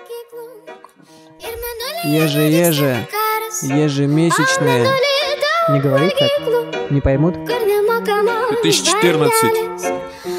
Ежемесячные. Не говори так, не поймут. 2014.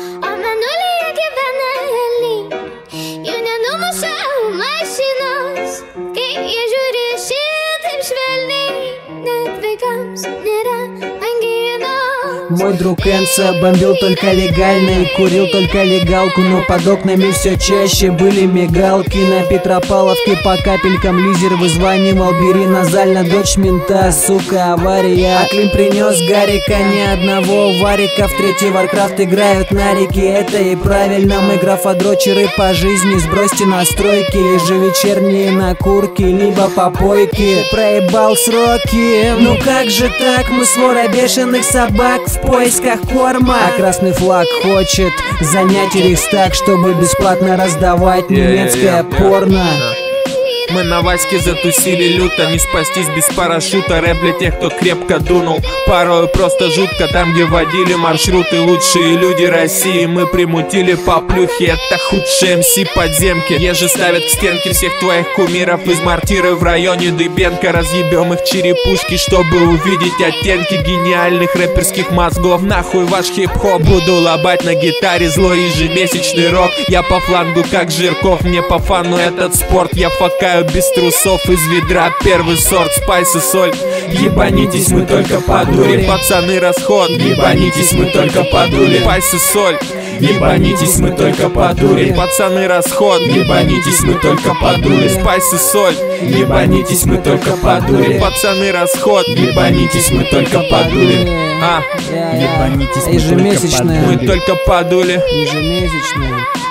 Мой друг Энса бомбил только легально и курил только легалку, но под окнами все чаще были мигалки. На Петропавловке по капелькам лизер вызванивал: бери назально, дочь мента, сука, авария. А Клим принес Гарика, ни одного варика. В третий Warcraft играют на реке, это и правильно. Мы графодрочеры по жизни, сбросьте настройки. Ежевечерние накурки, либо попойки. Проебал сроки, ну как же так? Мы свора бешеных собак в поисках корма. А красный флаг хочет занять Рейхстаг, чтобы бесплатно раздавать немецкое порно. Мы на Ваське затусили люто, не спастись без парашюта. Рэп для тех, кто крепко дунул. Порой просто жутко, там где водили маршруты лучшие люди России. Мы примутили по плюхе, это худшие МС подземки. Еже ставят к стенке всех твоих кумиров из мортиры в районе Дыбенко. Разъебем их черепушки, чтобы увидеть оттенки гениальных рэперских мозгов. Нахуй ваш хип-хоп, буду лобать на гитаре злой ежемесячный рок. Я по флангу как Жирков, мне по фану этот спорт. Я факаю без трусов из ведра, первый сорт, спайс и соль. Ебанитесь, мы только по дуре, пацаны, расход. Ебанитесь, мы только по дуре, спайс и соль. Ебанитесь, мы только по дуре, пацаны, расход. Ебанитесь, мы только по дуре, спайс и соль. Ебанитесь, мы только по дуре, пацаны, расход. Ебанитесь, мы только по дуре. Ежемесячная. Мы только по дуре. Ежемесячная.